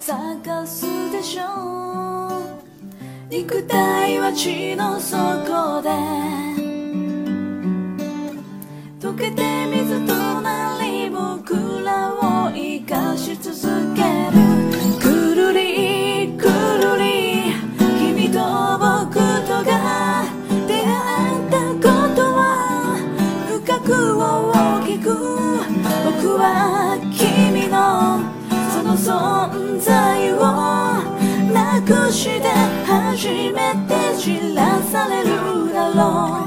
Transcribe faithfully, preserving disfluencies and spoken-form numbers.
探すでしょう。肉体は血の底で溶けて水となり僕らを生かし続ける。くるりくるり君と僕とが出会ったことは深く大きく、僕は君のその存在をなくして初めて知らされるだろう。